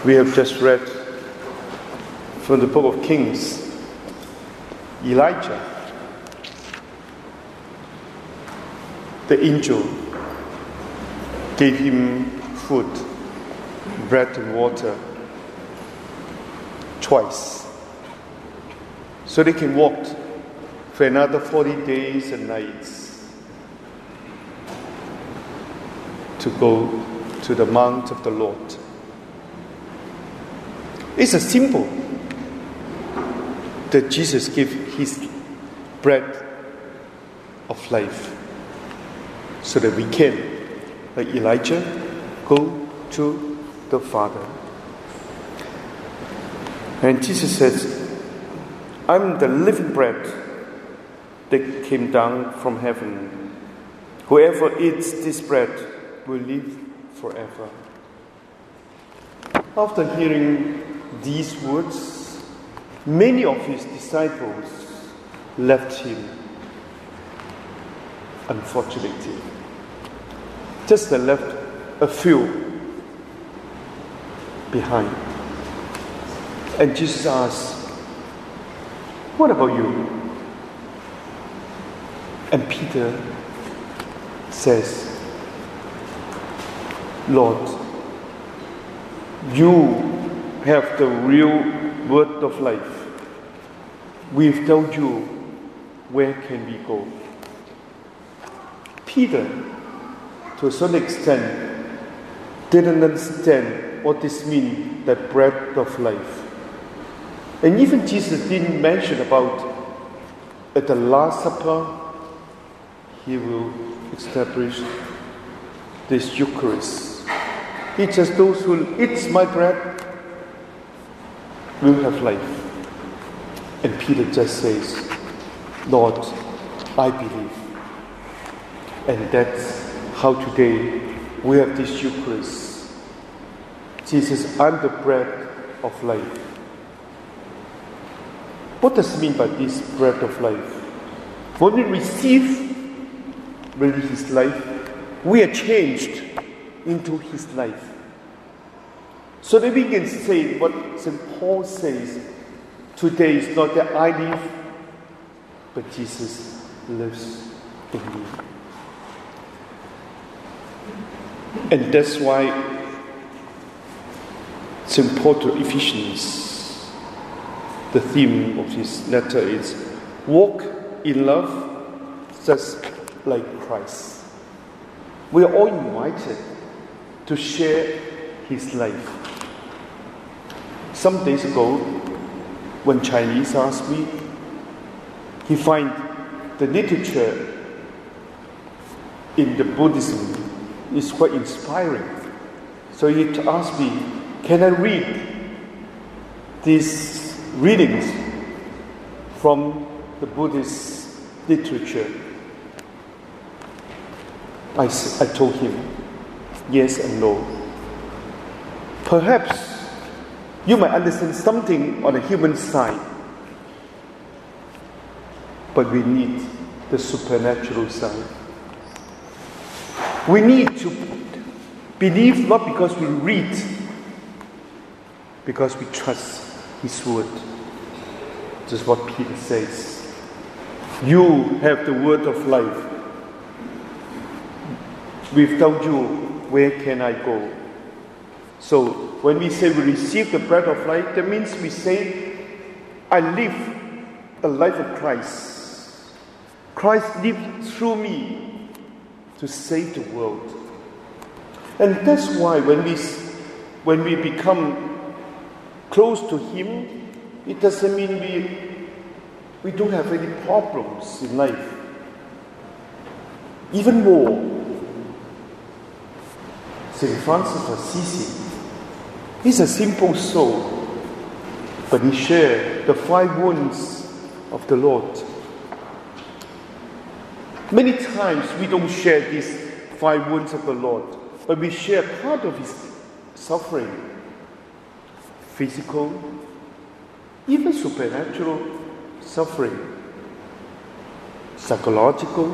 We have just read from the book of Kings, Elijah, the angel gave him food, bread and water, twice, so they can walk for another 40 days and nights to go to the mount of the Lord. It's a symbol that Jesus gave his bread of life so that we can, like Elijah, go to the Father. And Jesus says, I'm the living bread that came down from heaven. Whoever eats this bread will live forever. After hearing these words, many of his disciples left him, unfortunately. Just they left a few behind. And Jesus asked, what about you? And Peter says, Lord, you have the real word of life. Without you, where can we go? Peter, to a certain extent, didn't understand what this means, that bread of life. And even Jesus didn't mention about at the Last Supper, he will establish this Eucharist. He says, those who eat my bread will have life. And Peter just says, Lord, I believe. And that's how today we have this Eucharist. Jesus, I'm the bread of life. What does it mean by this bread of life? When we receive really his life, we are changed into his life. So that we can say what St. Paul says, today is not that I live, but Jesus lives in me. And that's why St. Paul to Ephesians, the theme of his letter is, walk in love just like Christ. We are all invited to share his life. Some days ago, when Chinese asked me, he find the literature in the Buddhism is quite inspiring. So he asked me, can I read these readings from the Buddhist literature? I told him, yes and no. Perhaps you might understand something on the human side, but we need the supernatural side. We need to believe not because we read, because we trust his word. This is what Peter says. You have the word of life. Without you, where can I go? So, when we say we receive the bread of life, that means we say, I live a life of Christ. Christ lived through me to save the world. And that's why when we become close to him, it doesn't mean we don't have any problems in life. Even more, St. Francis of Assisi, he's a simple soul, but he shared the 5 wounds of the Lord. Many times we don't share these 5 wounds of the Lord, but we share part of his suffering, physical, even supernatural suffering, psychological.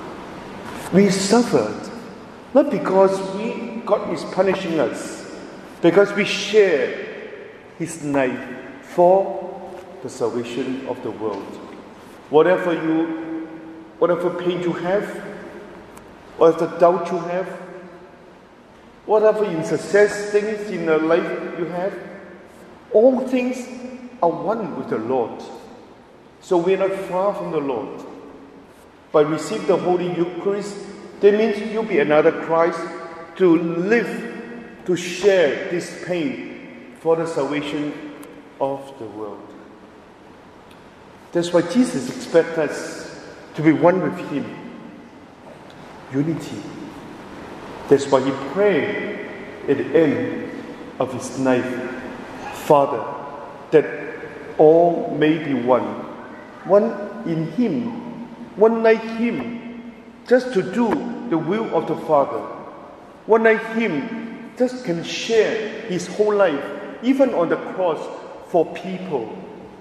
We suffered not because God is punishing us, because we share his life for the salvation of the world. Whatever pain you have, whatever doubt you have, whatever insuccess things in your life you have, all things are one with the Lord. So we are not far from the Lord. By receiving the Holy Eucharist, that means you'll be another Christ to live, to share this pain for the salvation of the world. That's why Jesus expects us to be one with him. Unity. That's why he prayed at the end of his life, Father, that all may be one. One in him, one like him, just to do the will of the Father. One like him just can share his whole life, even on the cross, for people.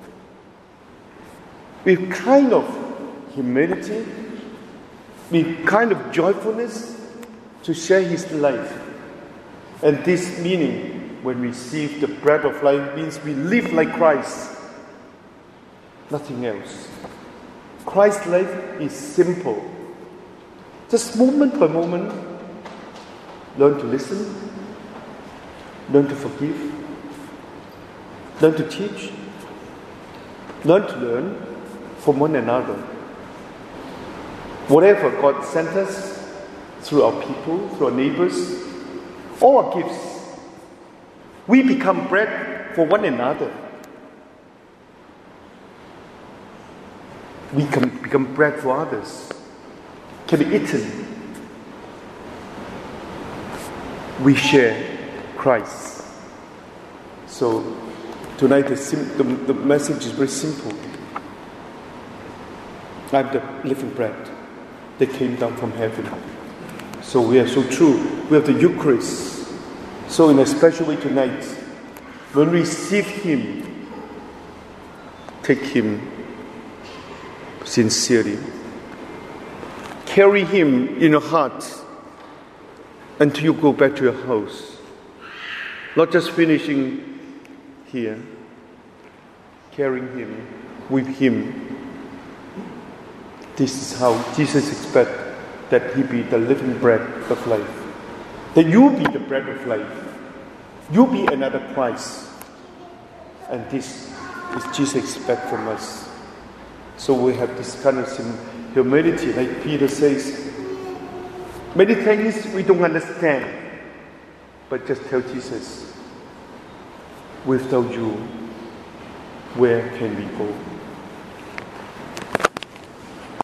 With kind of humility, with kind of joyfulness, to share his life. And this meaning, when we receive the bread of life, means we live like Christ. Nothing else. Christ's life is simple. Just moment by moment, learn to listen, learn to forgive, learn to teach, learn to learn from one another. Whatever God sent us through our people, through our neighbors, all our gifts, we become bread for one another. We can become bread for others, can be eaten. We share Christ. So tonight the message is very simple. I'm the living bread that came down from heaven. So we are so true. We have the Eucharist. So in a special way tonight, when we receive him, take him sincerely. Carry him in your heart until you go back to your house. Not just finishing here. Carrying him with him. This is how Jesus expects that he be the living bread of life. That you be the bread of life. You be another Christ. And this is Jesus expects from us. So we have this kind of humility, like Peter says. Many things we don't understand. But just tell Jesus, without you, where can we go?